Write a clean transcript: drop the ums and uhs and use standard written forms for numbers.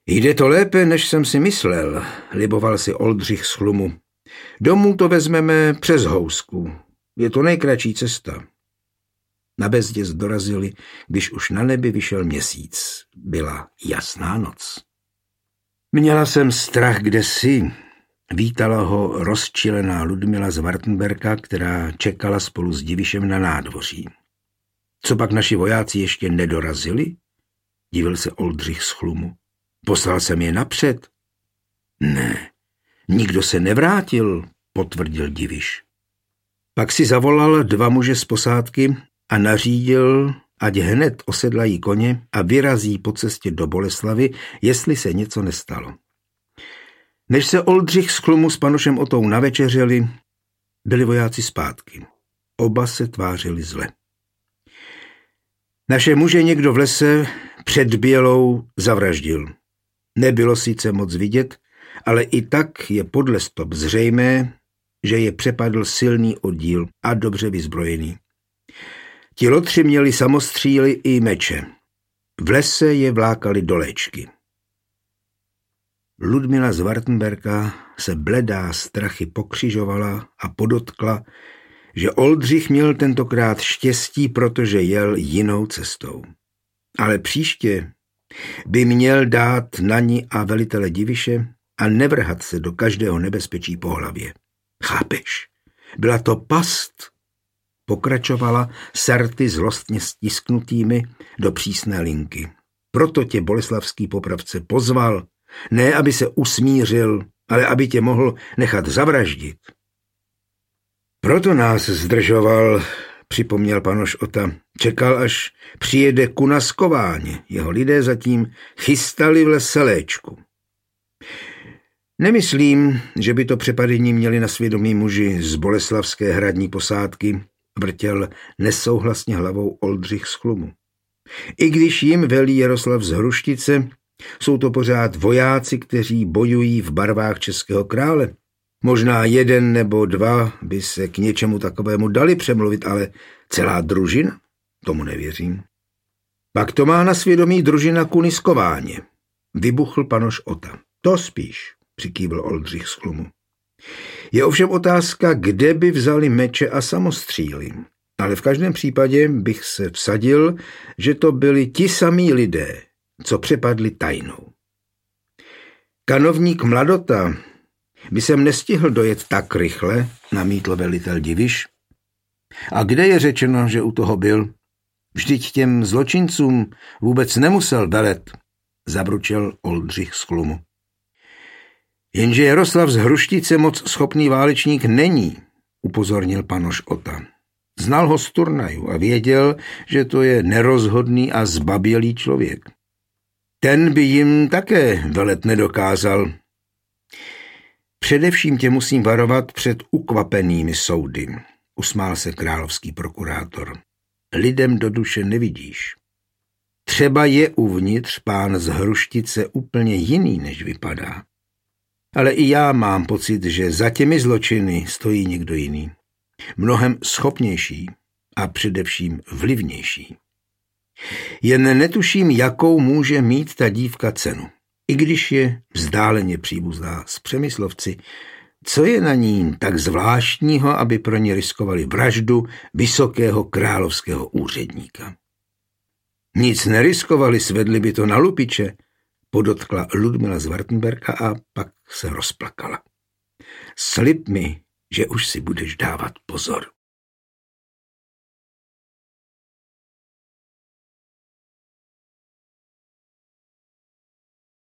Jde to lépe, než jsem si myslel, liboval si Oldřich z Chlumu. Domů to vezmeme přes Housku. Je to nejkratší cesta. Na Bezděz dorazili, když už na nebi vyšel měsíc. Byla jasná noc. Měla jsem strach kdesi. Vítala ho rozčilená Ludmila z Wartenberka, která čekala spolu s Divišem na nádvoří. Co pak naši vojáci ještě nedorazili? Divil se Oldřich z Chlumu. Poslal jsem je napřed. Ne, nikdo se nevrátil, potvrdil Diviš. Pak si zavolal 2 muže z posádky a nařídil, ať hned osedlají koně a vyrazí po cestě do Boleslavy, jestli se něco nestalo. Než se Oldřich z Chlumu s panošem Otou navečeřeli, byli vojáci zpátky. Oba se tvářili zle. Naše muže někdo v lese před Bělou zavraždil. Nebylo sice moc vidět, ale i tak je podle stop zřejmé, že je přepadl silný oddíl a dobře vyzbrojený. Ti lotři měli samostříly i meče. V lese je vlákali do léčky. Ludmila z Wartenberka se bledá strachy pokřižovala a podotkla, že Oldřich měl tentokrát štěstí, protože jel jinou cestou. Ale příště by měl dát na ní a velitele Diviše a nevrhat se do každého nebezpečí po hlavě. Chápeš? Byla to past, pokračovala Sarty zlostně stisknutými do přísné linky. Proto tě boleslavský popravce pozval, ne aby se usmířil, ale aby tě mohl nechat zavraždit. Proto nás zdržoval, připomněl panoš Ota. Čekal, až přijede Kunaskováň. Jeho lidé zatím chystali v lese léčku. Nemyslím, že by to přepadení měli na svědomí muži z boleslavské hradní posádky, vrtěl nesouhlasně hlavou Oldřich z Chlumu. I když jim velí Jaroslav z Hruštice, jsou to pořád vojáci, kteří bojují v barvách českého krále. Možná 1 nebo 2 by se k něčemu takovému dali přemluvit, ale celá družina? Tomu nevěřím. Pak to má na svědomí družina Kuniskováně. Vybuchl panoš Ota. To spíš, přikývl Oldřich z Chlumu. Je ovšem otázka, kde by vzali meče a samostříly. Ale v každém případě bych se vsadil, že to byli ti samí lidé, co přepadli tajnou. Kanovník Mladota by sem nestihl dojet tak rychle, namítl velitel Diviš. A kde je řečeno, že u toho byl? Vždyť těm zločincům vůbec nemusel velet, zabručel Oldřich z Chlumu. Jenže Jaroslav z Hruštice moc schopný válečník není, upozornil panoš Ota. Znal ho z turnajů a věděl, že to je nerozhodný a zbabělý člověk. Ten by jim také velet nedokázal. Především tě musím varovat před ukvapenými soudy, usmál se královský prokurátor. Lidem do duše nevidíš. Třeba je uvnitř pán z Hruštice úplně jiný, než vypadá. Ale i já mám pocit, že za těmi zločiny stojí někdo jiný. Mnohem schopnější a především vlivnější. Jen netuším, jakou může mít ta dívka cenu. I když je vzdáleně příbuzná s Přemyslovci, co je na ní tak zvláštního, aby pro ně riskovali vraždu vysokého královského úředníka? Nic neriskovali, svedli by to na lupiče, podotkla Ludmila z Wartenberka a pak se rozplakala. Slib mi, že už si budeš dávat pozor.